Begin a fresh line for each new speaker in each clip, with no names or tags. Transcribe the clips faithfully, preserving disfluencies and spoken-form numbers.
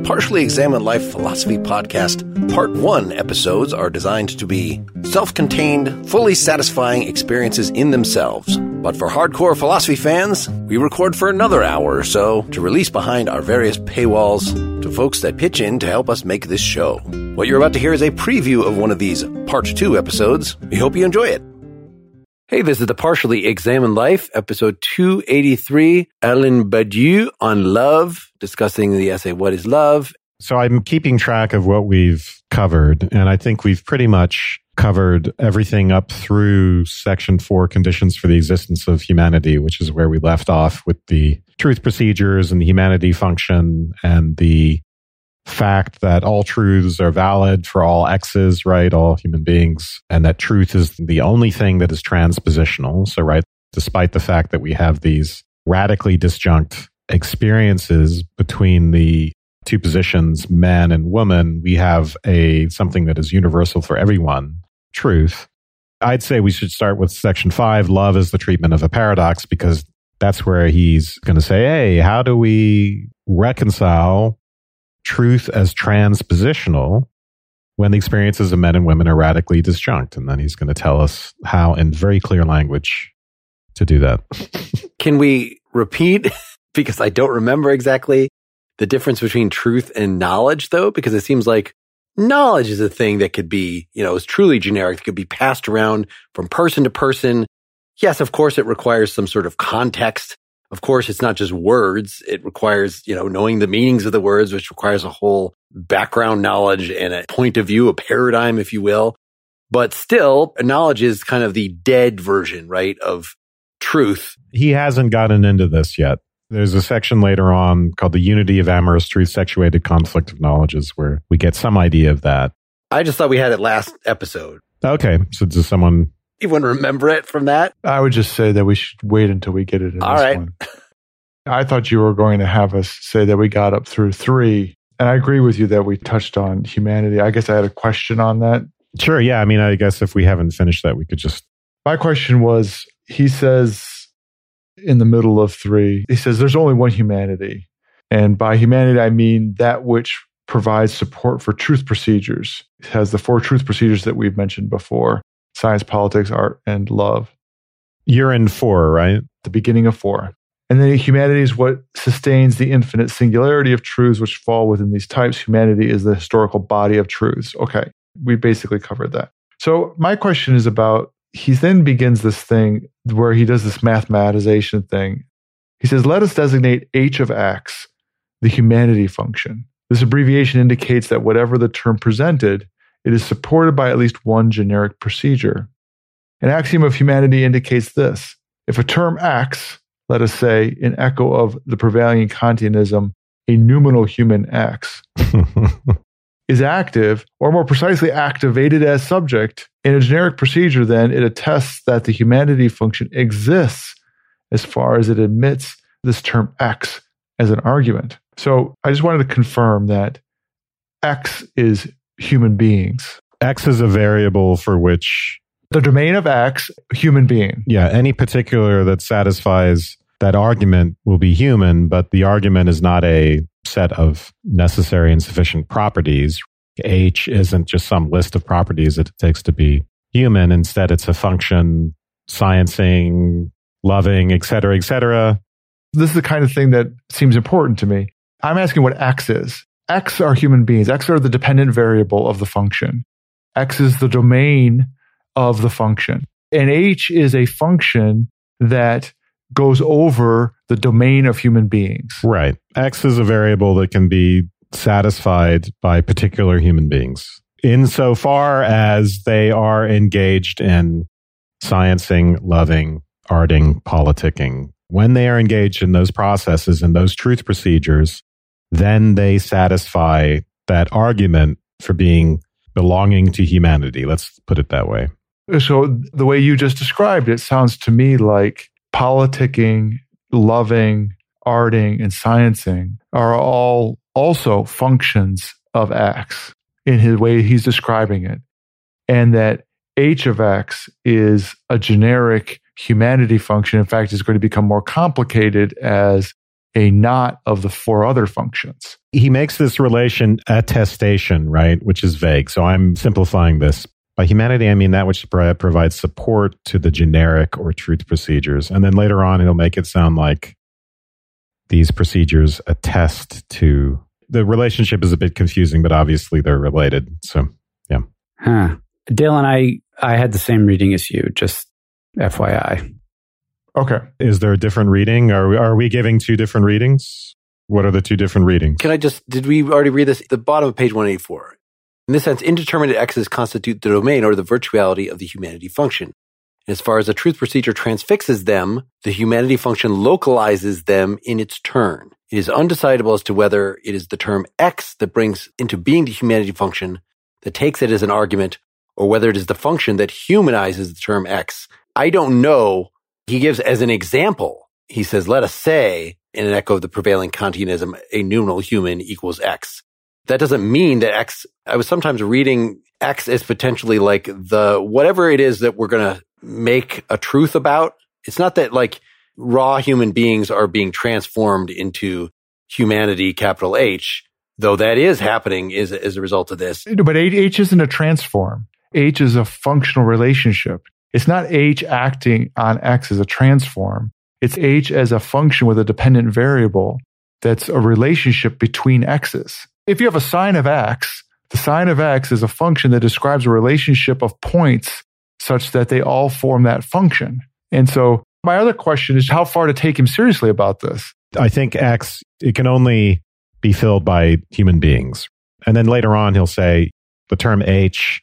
Partially Examined Life Philosophy Podcast Part one episodes are designed to be self-contained, fully satisfying experiences in themselves. But for hardcore philosophy fans, we record for another hour or so to release behind our various paywalls to folks that pitch in to help us make this show. What you're about to hear is a preview of one of these Part two episodes. We hope you enjoy it. Hey, this is the Partially Examined Life, episode two eighty-three, Alain Badiou on love, discussing the essay, What is Love?
So I'm keeping track of what we've covered, and I think we've pretty much covered everything up through section four, Conditions for the Existence of Humanity, which is where we left off with the truth procedures and the humanity function and the fact that all truths are valid for all X's, right? All human beings, and that truth is the only thing that is transpositional. So, right, despite the fact that we have these radically disjunct experiences between the two positions, man and woman, we have a something that is universal for everyone, truth. I'd say we should start with section five, love is the treatment of a paradox, because that's where he's going to say, hey, how do we reconcile truth as transpositional when the experiences of men and women are radically disjunct? And then he's going to tell us how, in very clear language, to do that.
Can we repeat, because I don't remember exactly, the difference between truth and knowledge, though? Because it seems like knowledge is a thing that could be, you know, is truly generic, that could be passed around from person to person. Yes, of course, it requires some sort of context. Of course, it's not just words. It requires, you know, knowing the meanings of the words, which requires a whole background knowledge and a point of view, a paradigm, if you will. But still, knowledge is kind of the dead version, right, of truth.
He hasn't gotten into this yet. There's a section later on called The Unity of Amorous Truth, Sexuated Conflict of Knowledges, where we get some idea of that.
I just thought we had it last episode.
Okay, so does someone...
You want to remember it from that?
I would just say that we should wait until we get it in
All
this
right.
one. I thought you were going to have us say that we got up through three. And I agree with you that we touched on humanity. I guess I had a question on that.
Sure, yeah. I mean, I guess if we haven't finished that, we could just...
My question was, he says in the middle of three, he says there's only one humanity. And by humanity, I mean that which provides support for truth procedures. It has the four truth procedures that we've mentioned before. Science, politics, art, and love.
You're in four, right?
The beginning of four. And then humanity is what sustains the infinite singularity of truths which fall within these types. Humanity is the historical body of truths. Okay, we basically covered that. So my question is about, he then begins this thing where he does this mathematization thing. He says, let us designate H of X, the humanity function. This abbreviation indicates that whatever the term presented, it is supported by at least one generic procedure. An axiom of humanity indicates this. If a term X, let us say, in echo of the prevailing Kantianism, a noumenal human X, is active, or more precisely activated as subject, in a generic procedure, then it attests that the humanity function exists as far as it admits this term X as an argument. So I just wanted to confirm that X is human beings.
X is a variable for which...
The domain of X, human being.
Yeah, any particular that satisfies that argument will be human, but the argument is not a set of necessary and sufficient properties. H isn't just some list of properties that it takes to be human. Instead, it's a function, sciencing, loving, et cetera, et cetera.
This is the kind of thing that seems important to me. I'm asking what X is. X are human beings. X are the dependent variable of the function. X is the domain of the function. And H is a function that goes over the domain of human beings.
Right. X is a variable that can be satisfied by particular human beings, insofar as they are engaged in sciencing, loving, arting, politicking. When they are engaged in those processes and those truth procedures, then they satisfy that argument for being belonging to humanity. Let's put it that way.
So the way you just described it sounds to me like politicking, loving, arting, and sciencing are all also functions of X in his way he's describing it. And that H of X is a generic humanity function. In fact, it's going to become more complicated as a knot of the four other functions.
He makes this relation attestation, right, which is vague. So I'm simplifying this. By humanity, I mean that which provides support to the generic or truth procedures. And then later on, he'll make it sound like these procedures attest to... The relationship is a bit confusing, but obviously they're related. So, yeah.
Huh. Dylan, I, I had the same reading as you, just F Y I.
Okay.
Is there a different reading? Are we, are we giving two different readings? What are the two different readings?
Can I just, did we already read this? The bottom of page one eighty-four. In this sense, indeterminate X's constitute the domain or the virtuality of the humanity function. And as far as a truth procedure transfixes them, the humanity function localizes them in its turn. It is undecidable as to whether it is the term X that brings into being the humanity function that takes it as an argument, or whether it is the function that humanizes the term X. I don't know. He gives as an example, he says, let us say, in an echo of the prevailing Kantianism, a numeral human equals X. That doesn't mean that X, I was sometimes reading X as potentially like the, whatever it is that we're going to make a truth about. It's not that like raw human beings are being transformed into humanity, capital H, though that is happening is as a result of this.
But H isn't a transform. H is a functional relationship. It's not H acting on X as a transform. It's H as a function with a dependent variable that's a relationship between X's. If you have a sign of X, the sign of X is a function that describes a relationship of points such that they all form that function. And so my other question is how far to take him seriously about this?
I think X, it can only be filled by human beings. And then later on, he'll say the term H,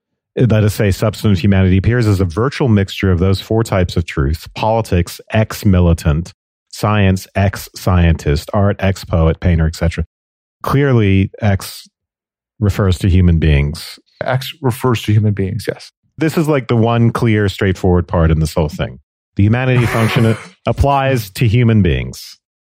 let us say substantive humanity, appears as a virtual mixture of those four types of truth: politics, X militant, science, X scientist, art, X poet, painter, et cetera. Clearly, X refers to human beings.
X refers to human beings, yes.
This is like the one clear, straightforward part in this whole thing. The humanity function applies to human beings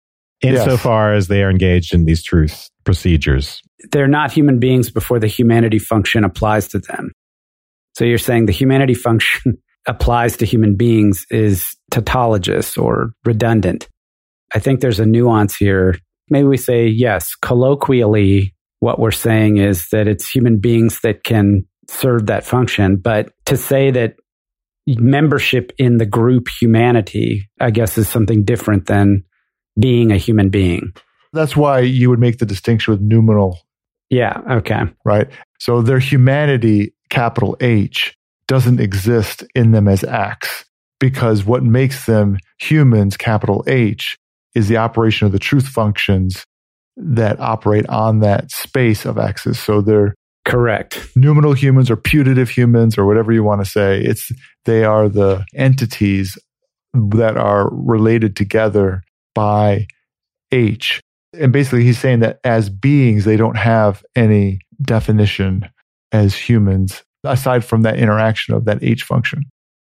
insofar yes. as they are engaged in these truth procedures.
They're not human beings before the humanity function applies to them. So you're saying the humanity function applies to human beings is tautologous or redundant. I think there's a nuance here. Maybe we say, yes, colloquially, what we're saying is that it's human beings that can serve that function. But to say that membership in the group humanity, I guess, is something different than being a human being.
That's why you would make the distinction with numeral.
Yeah, okay.
Right? So their humanity, capital H, doesn't exist in them as X, because what makes them humans, capital H, is the operation of the truth functions that operate on that space of X's. So they're
correct.
Numinal humans or putative humans or whatever you want to say. It's they are the entities that are related together by H. And basically he's saying that as beings, they don't have any definition as humans aside from that interaction of that H function.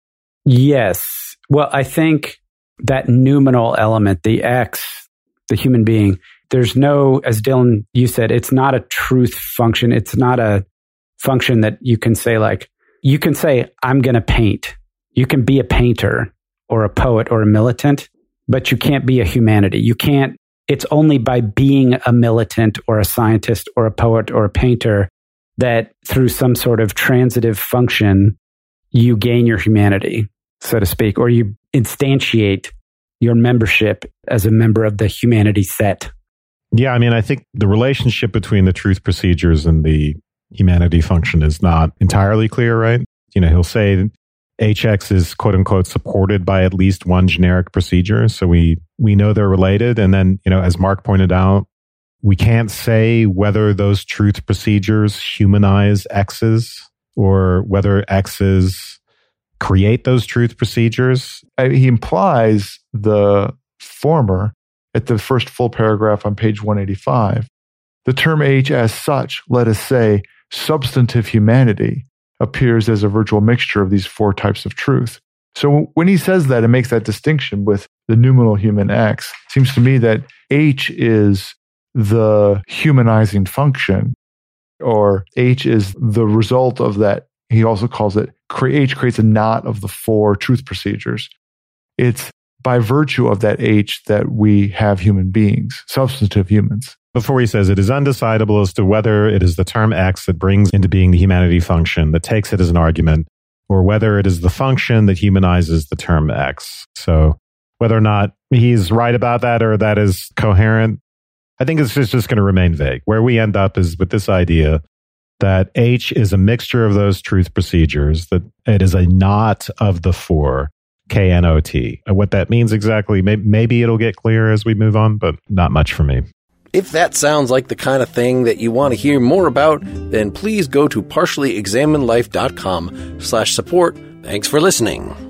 Yes. Well, I think that noumenal element, the X, the human being, there's no, as Dylan, you said, it's not a truth function. It's not a function that you can say like, you can say, I'm going to paint. You can be a painter or a poet or a militant, but you can't be a humanity. You can't, it's only by being a militant or a scientist or a poet or a painter that through some sort of transitive function, you gain your humanity, so to speak, or you instantiate your membership as a member of the humanity set.
Yeah, I mean, I think the relationship between the truth procedures and the humanity function is not entirely clear, right? You know, he'll say H X is quote unquote supported by at least one generic procedure. So we, we know they're related. And then, you know, as Mark pointed out, we can't say whether those truth procedures humanize X's or whether X's create those truth procedures.
He implies the former at the first full paragraph on page one eighty-five. The term H as such, let us say, substantive humanity, appears as a virtual mixture of these four types of truth. So when he says that and makes that distinction with the numinal human X, it seems to me that H is the humanizing function, or H is the result of that. He also calls it, H creates a knot of the four truth procedures. It's by virtue of that H that we have human beings, substantive humans.
Before he says, it is undecidable as to whether it is the term X that brings into being the humanity function that takes it as an argument, or whether it is the function that humanizes the term X. So whether or not he's right about that or that is coherent, I think it's just, just going to remain vague. Where we end up is with this idea that H is a mixture of those truth procedures, that it is a knot of the four, K N O T. What that means exactly, maybe it'll get clear as we move on, but not much for me.
If that sounds like the kind of thing that you want to hear more about, then please go to partially examined life dot com slash support. Thanks for listening.